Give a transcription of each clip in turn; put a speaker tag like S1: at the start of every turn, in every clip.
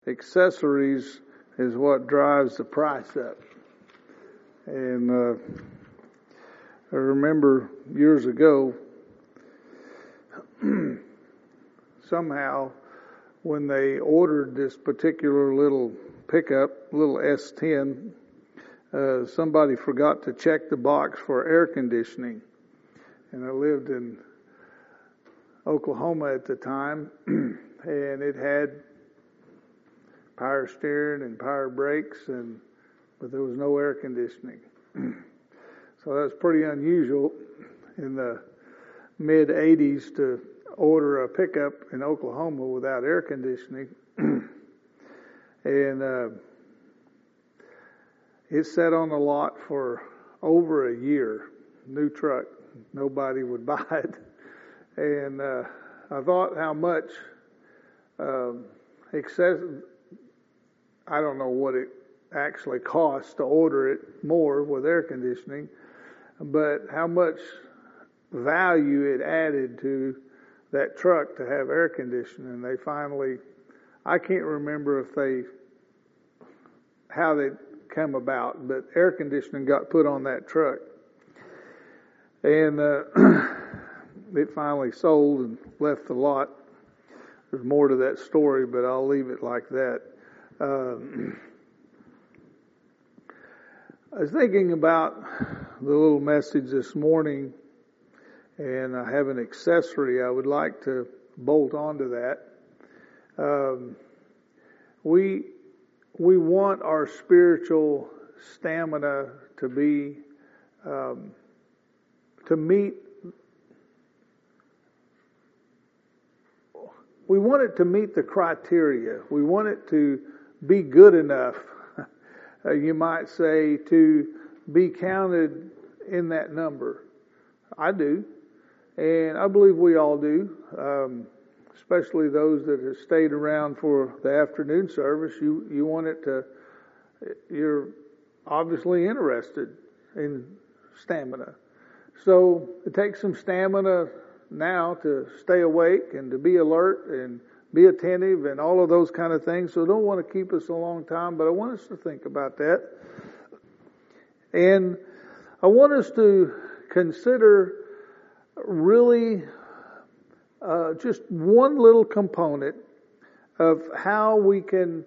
S1: accessories is what drives the price up. And I remember years ago, somehow when they ordered this particular little pickup, little S10, somebody forgot to check the box for air conditioning. And I lived in Oklahoma at the time, and it had power steering and power brakes, but there was no air conditioning. So that's pretty unusual in the mid-'80s to order a pickup in Oklahoma without air conditioning. And it sat on the lot for over a year. New truck. Nobody would buy it. And I thought how much excessive, I don't know what it actually costs to order it more with air conditioning, but how much value it added to that truck to have air conditioning. And they finally, I can't remember how they come about, but air conditioning got put on that truck. And it finally sold and left the lot. There's more to that story, but I'll leave it like that. I was thinking about the little message this morning, and I have an accessory I would like to bolt onto that. We want our spiritual stamina to be to meet. We want it to meet the criteria. We want it to be good enough, you might say, to be counted in that number. I do. And I believe we all do, especially those that have stayed around for the afternoon service. You want it to, you're obviously interested in stamina. So it takes some stamina now to stay awake and to be alert and be attentive and all of those kind of things. So I don't want to keep us a long time, but I want us to think about that. And I want us to consider really just one little component of how we can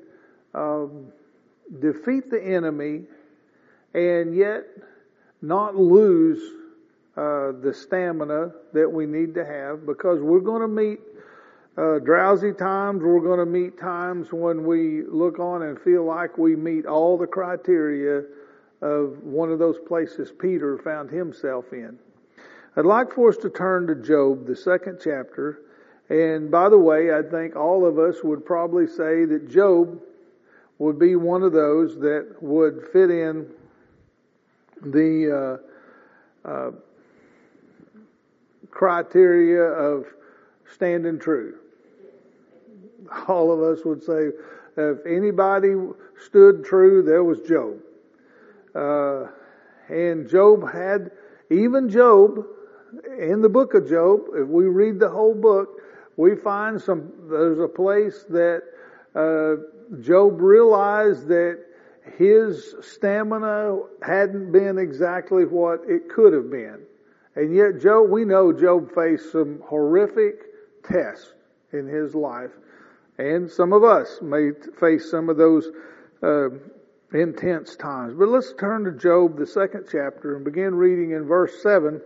S1: defeat the enemy and yet not lose the stamina that we need to have, because we're going to meet drowsy times. We're going to meet times when we look on and feel like we meet all the criteria of one of those places Peter found himself in. I'd like for us to turn to Job, the 2nd chapter. And by the way, I think all of us would probably say that Job would be one of those that would fit in the criteria of standing true. All of us would say, if anybody stood true, there was Job. And Job had, even Job, in the book of Job, if we read the whole book, we find there's a place that Job realized that his stamina hadn't been exactly what it could have been. And yet we know Job faced some horrific tests in his life. And some of us may face some of those intense times. But let's turn to Job, the 2nd chapter, and begin reading in verse 7.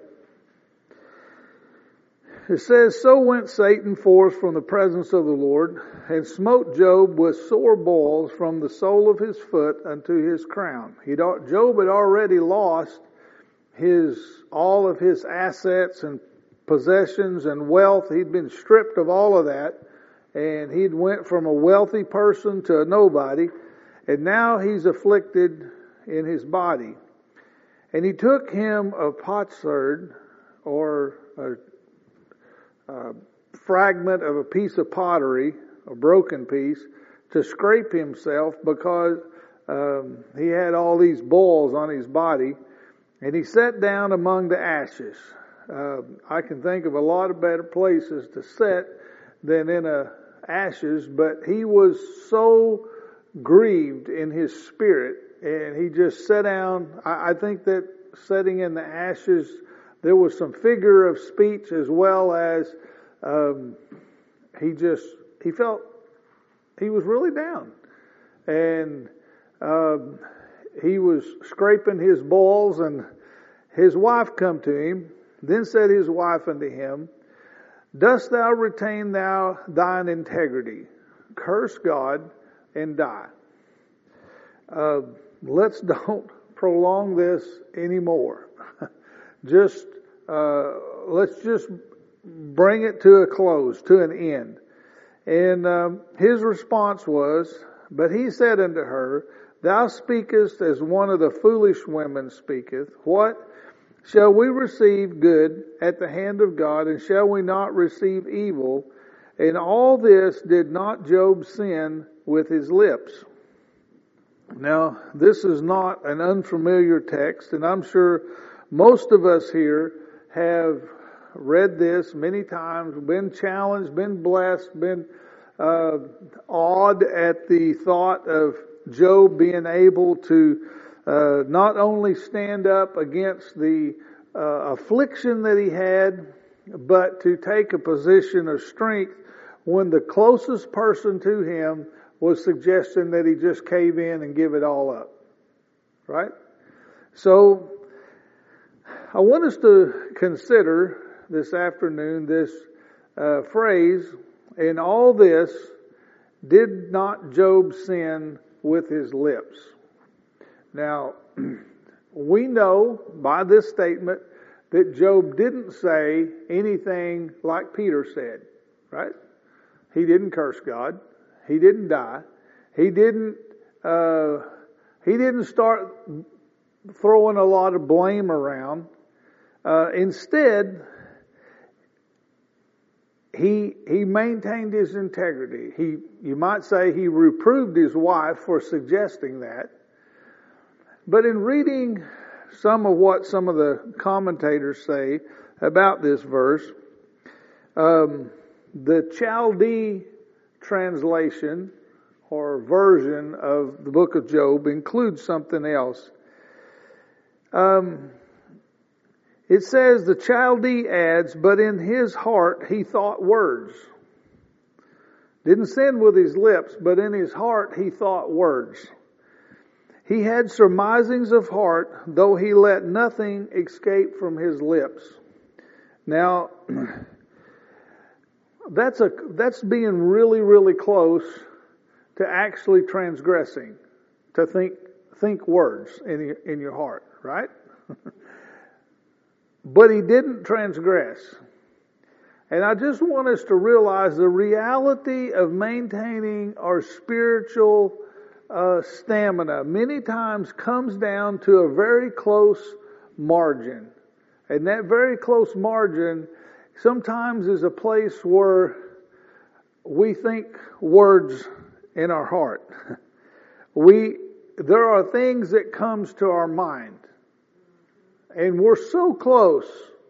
S1: It says, "So went Satan forth from the presence of the Lord, and smote Job with sore boils from the sole of his foot unto his crown." Job had already lost all of his assets and possessions and wealth. He'd been stripped of all of that, and he'd went from a wealthy person to a nobody, and now he's afflicted in his body. And he took him a potsherd, or a fragment of a piece of pottery, a broken piece, to scrape himself, because he had all these boils on his body. And he sat down among the ashes. I can think of a lot of better places to sit than in a ashes, but he was so grieved in his spirit, and he just sat down. I think that sitting in the ashes, there was some figure of speech as well as he felt he was really down, and he was scraping his balls, and his wife come to him. Then said his wife unto him, Dost thou retain thine integrity? Curse God and die. Let's don't prolong this anymore. Let's just bring it to a close, to an end. And his response was, But he said unto her, Thou speakest as one of the foolish women speaketh. What? Shall we receive good at the hand of God, and shall we not receive evil? In all this did not Job sin with his lips? Now, this is not an unfamiliar text, and I'm sure most of us here have read this many times, been challenged, been blessed, been awed at the thought of Job being able to not only stand up against the affliction that he had, but to take a position of strength when the closest person to him was suggesting that he just cave in and give it all up. Right? So, I want us to consider this afternoon this phrase, in all this did not Job sin with his lips. Now, we know by this statement that Job didn't say anything like Peter said, right? He didn't curse God. He didn't die. He didn't start throwing a lot of blame around. Instead, he maintained his integrity. You might say he reproved his wife for suggesting that. But in reading some of what some of the commentators say about this verse, the Chaldee translation or version of the book of Job includes something else. It says, the Chaldee adds, but in his heart he thought words. Didn't sin with his lips, but in his heart he thought words. He had surmisings of heart, though he let nothing escape from his lips. Now, that's being really, really close to actually transgressing, to think words in your heart, right? But he didn't transgress. And I just want us to realize the reality of maintaining our spiritual stamina many times comes down to a very close margin. And that very close margin sometimes is a place where we think words in our heart. There are things that comes to our mind. And we're so close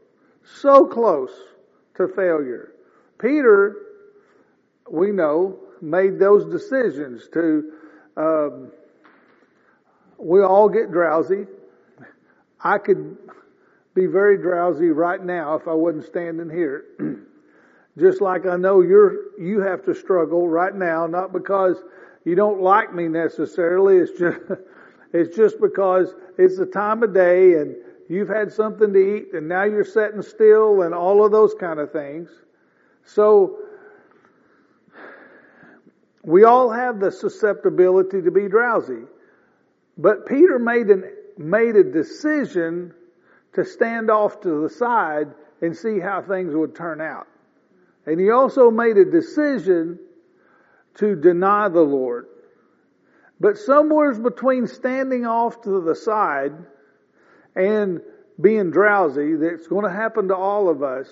S1: to failure. Peter, we know, made those decisions to, we all get drowsy. I could be very drowsy right now if I wasn't standing here. Just like I know you have to struggle right now, not because you don't like me necessarily, it's just because it's the time of day and you've had something to eat and now you're sitting still and all of those kind of things. So, we all have the susceptibility to be drowsy. But Peter made a decision to stand off to the side and see how things would turn out. And he also made a decision to deny the Lord. But somewhere between standing off to the side and being drowsy, that's going to happen to all of us,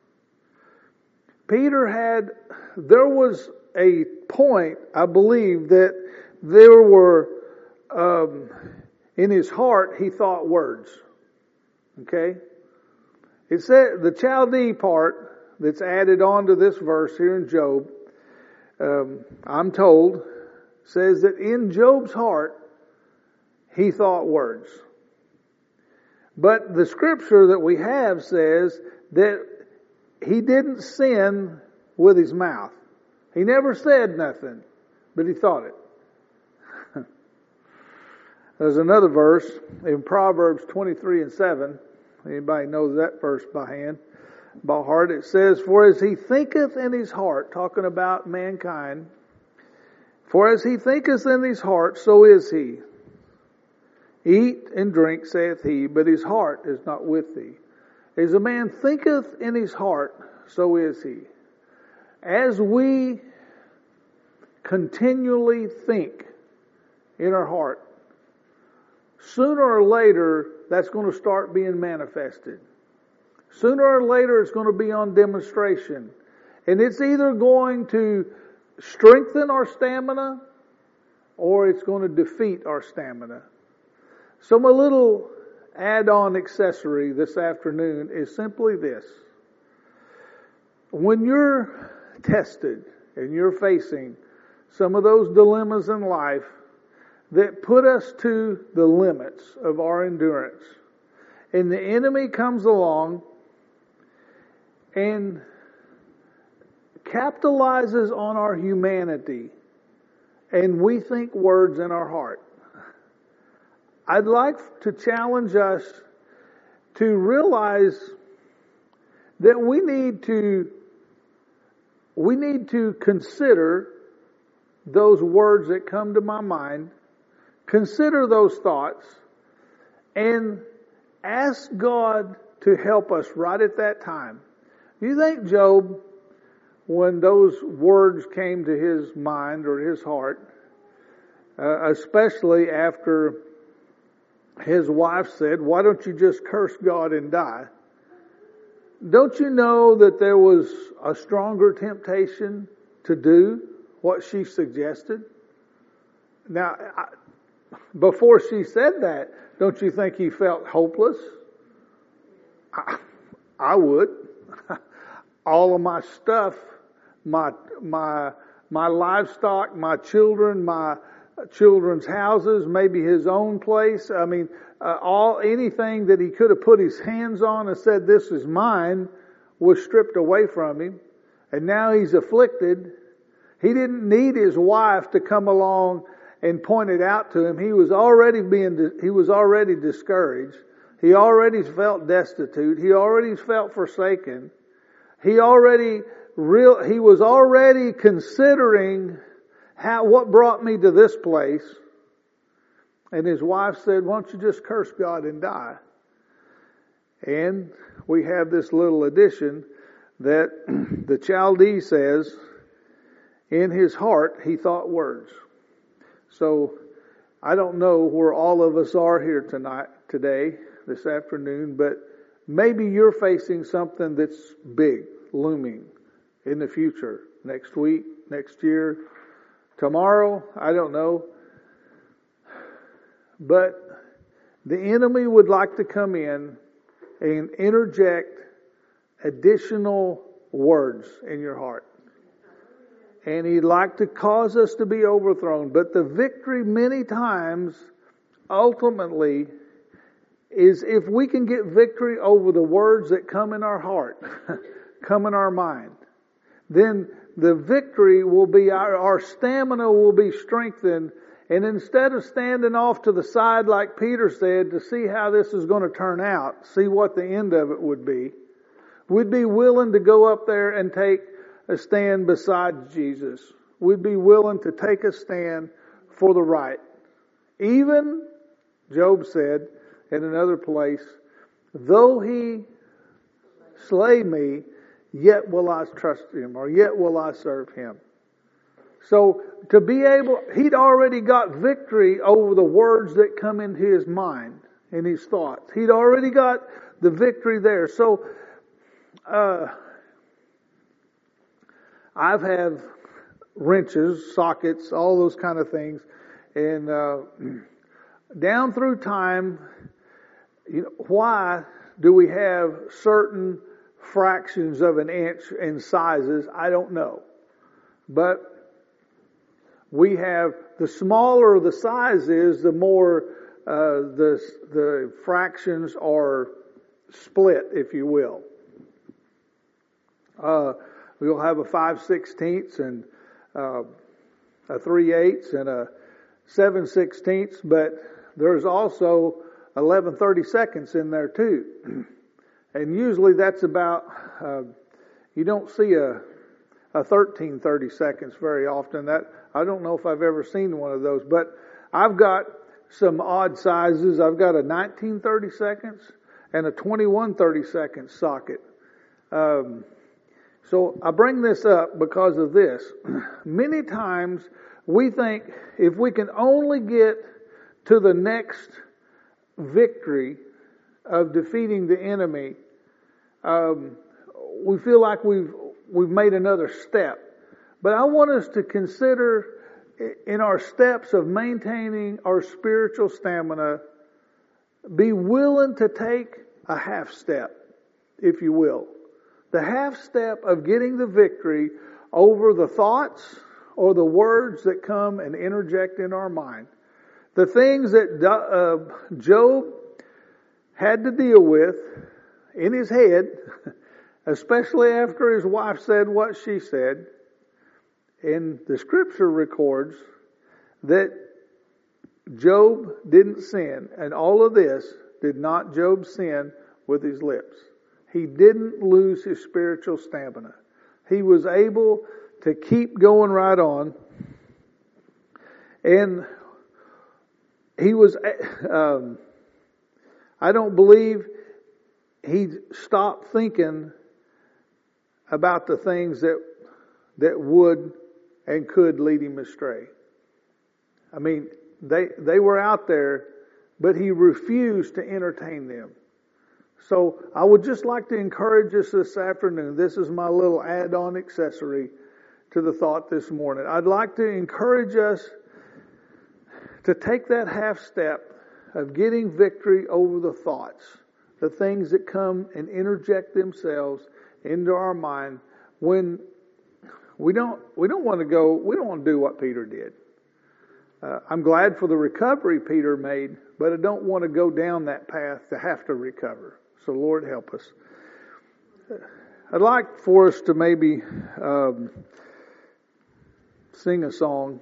S1: there was a point, I believe, that there were, in his heart, he thought words. Okay? It said, the Chaldee part that's added on to this verse here in Job, I'm told, says that in Job's heart, he thought words. But the scripture that we have says that he didn't sin with his mouth. He never said nothing, but he thought it. There's another verse in Proverbs 23:7. Anybody knows that verse by heart? It says, "For as he thinketh in his heart," talking about mankind, "for as he thinketh in his heart, so is he. Eat and drink, saith he, but his heart is not with thee. As a man thinketh in his heart, so is he." As we continually think in our heart, sooner or later, that's going to start being manifested. Sooner or later, it's going to be on demonstration. And it's either going to strengthen our stamina or it's going to defeat our stamina. So my little add-on accessory this afternoon is simply this. When you're tested and you're facing some of those dilemmas in life that put us to the limits of our endurance, and the enemy comes along and capitalizes on our humanity, and we think words in our heart, I'd like to challenge us to realize that we need to consider those words that come to my mind, consider those thoughts, and ask God to help us right at that time. Do you think Job, when those words came to his mind or his heart, especially after his wife said, "Why don't you just curse God and die?" Don't you know that there was a stronger temptation to do what she suggested? Now, before she said that, don't you think he felt hopeless? I would. All of my stuff, my livestock, my children, my children's houses, maybe his own place. I mean, anything that he could have put his hands on and said, "This is mine," was stripped away from him. And now he's afflicted. He didn't need his wife to come along and point it out to him. He was already discouraged. He already felt destitute. He already felt forsaken. He was already considering what brought me to this place. And his wife said, "Why don't you just curse God and die?" And we have this little addition that the Chaldee says, in his heart he thought words. So I don't know where all of us are here today, this afternoon, but maybe you're facing something that's big, looming in the future, next week, next year, tomorrow, I don't know. But the enemy would like to come in and interject additional words in your heart. And he'd like to cause us to be overthrown. But the victory many times, ultimately, is if we can get victory over the words that come in our heart, come in our mind, then the victory will be, our stamina will be strengthened. And instead of standing off to the side like Peter said to see how this is going to turn out, see what the end of it would be, we'd be willing to go up there and take a stand beside Jesus. We'd be willing to take a stand for the right. Even, Job said in another place, "Though he slay me, yet will I trust him," or "yet will I serve him." So to be able, he'd already got victory over the words that come into his mind and his thoughts. He'd already got the victory there. So I've had wrenches, sockets, all those kind of things, and down through time, why do we have certain fractions of an inch in sizes? I don't know, but we have, the smaller the size is, the more the fractions are split, if you will. We'll have a 5/16 and a 3/8 and a 7/16, but there's also 11/32 in there too. And usually that's about, you don't see a 13/32 very often. I don't know if I've ever seen one of those, but I've got some odd sizes. I've got a 19/32 and a 21/32 socket. So I bring this up because of this. Many times we think if we can only get to the next victory of defeating the enemy, we feel like we've made another step. But I want us to consider in our steps of maintaining our spiritual stamina, be willing to take a half step, if you will. The half step of getting the victory over the thoughts or the words that come and interject in our mind. The things that Job had to deal with in his head, especially after his wife said what she said. And the scripture records that Job didn't sin, and all of this did not Job sin with his lips. He didn't lose his spiritual stamina. He was able to keep going right on. And he was, I don't believe he stopped thinking about the things that would and could lead him astray. I mean, they were out there, but he refused to entertain them. So I would just like to encourage us this afternoon. This is my little add-on accessory to the thought this morning. I'd like to encourage us to take that half step of getting victory over the thoughts, the things that come and interject themselves into our mind when we don't want to do what Peter did. I'm glad for the recovery Peter made, but I don't want to go down that path to have to recover. So Lord, help us. I'd like for us to maybe sing a song.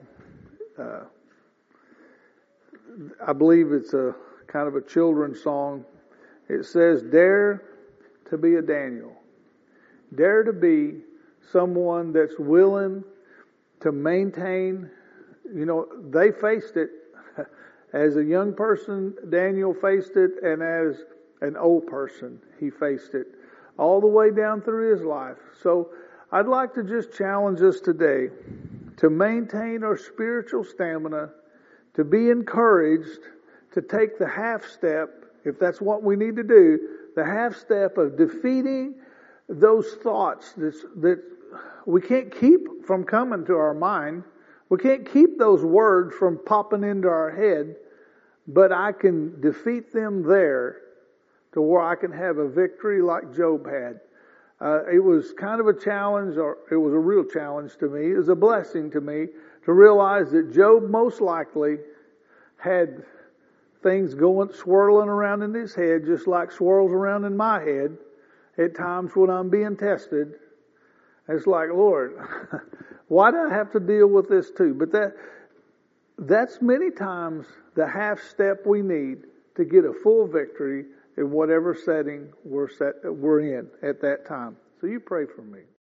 S1: I believe it's a kind of a children's song. It says, "Dare to be a Daniel. Dare to be someone that's willing to maintain." You know, they faced it. As a young person, Daniel faced it, and as an old person, he faced it all the way down through his life. So I'd like to just challenge us today to maintain our spiritual stamina, to be encouraged to take the half step, if that's what we need to do, the half step of defeating those thoughts that we can't keep from coming to our mind. We can't keep those words from popping into our head, but I can defeat them there to where I can have a victory like Job had. It was kind of a challenge, or it was a real challenge to me. It was a blessing to me to realize that Job most likely had things swirling around in his head, just like swirls around in my head at times when I'm being tested. It's like, Lord, why do I have to deal with this too? But that's many times the half step we need to get a full victory in whatever setting we're in at that time. So you pray for me.